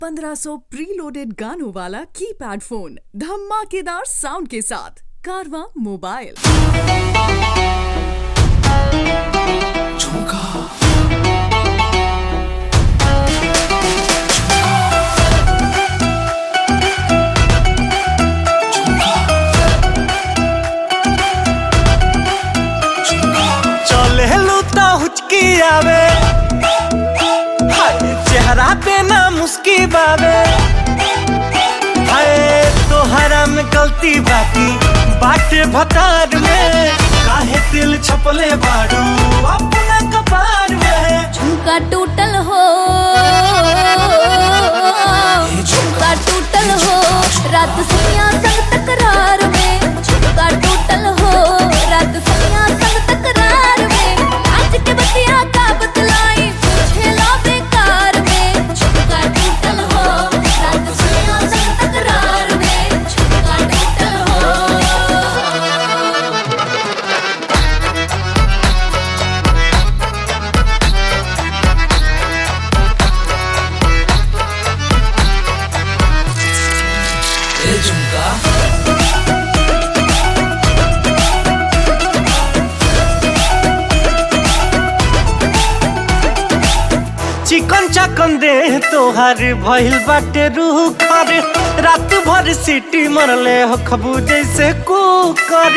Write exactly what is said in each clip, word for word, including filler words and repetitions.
पंद्रह सौ प्रीलोडेड गानों वाला कीपैड फोन धमाकेदार साउंड के साथ कारवा मोबाइल। चले लूता हुचकी आवे चेहरा पे ना मुस्की बावे हाय तोहरा में गलती बाकी बाटे भतार में काहे दिल छपले बाड़ू अपना कपार में। झुमका टूटल हो झुमका टूटल हो रात सैया संग तकरार में। झुमका टूटल हो रात सैया संग तकरार में। आज के बतिया का बतलाई पूछे ला बेकार में। झुमका टूटल हो रात सैया संग तकरार में। झुमका टूटल हो चिकन चाकन दे तोहार भइल बाटे रूह कर रात भर सीटी मरले हो खबू जैसे कुकर।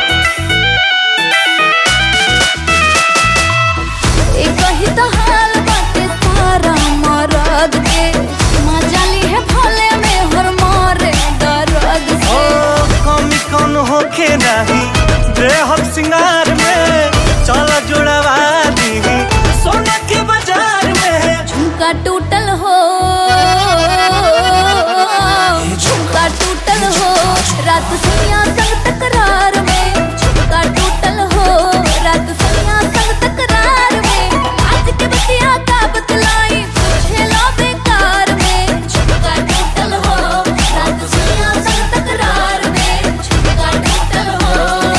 एक ही तो हाल बाटे सारा मरद के मजा ली है भले में हर मारे दर्द से। ओ कमी कौन होखे नहीं देहब सिंगार में चल जोड़वा दी सोना के बाजार में। झुमका टूटल हो झुमका टूटल हो रात सैया संग तकरार में। झुमका टूटल हो रात सैया संग तकरार में। आज के बतिया का बतलाई पूछे ला बेकार में। झुमका टूटल हो रात सैया संग तकरार में। झुमका टूटल हो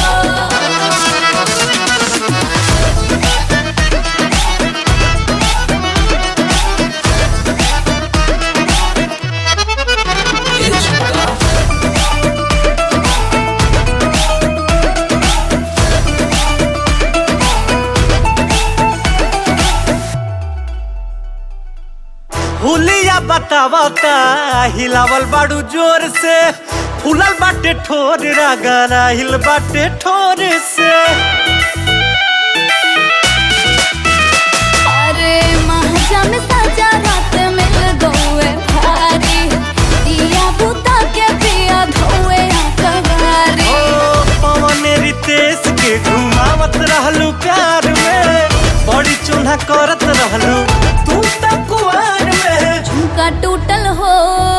हुलिया बतावता हिलावल बाड़ू जोर से फूलल बाटे ठोर रागाना हिल बाटे ठोर से। अरे महाजा में साजा रात मिल गए भारी दिया बुता के पिया धोए कवारी। ओ पवन रितेश के घुमावत रहलू प्यार में बड़ी चूल्हा करत रहलू तू तो कुआर में। झुमका टूटल हो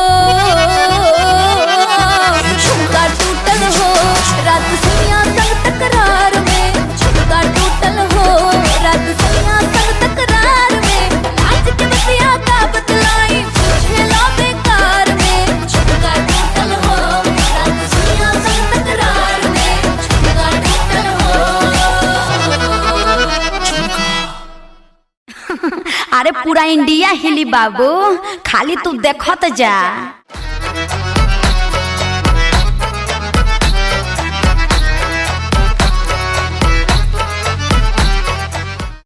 झुमका टूटल हो रात सैया संग तकरार में। झुमका टूटल हो रात सैया संग तकरार में। आज के बतिया का बतलाई पूछे ला बेकार में। झुमका टूटल हो रात सैया संग तकरार में। झुमका टूटल हो अरे पूरा इंडिया हिली बाबू, खाली तू देखत जा।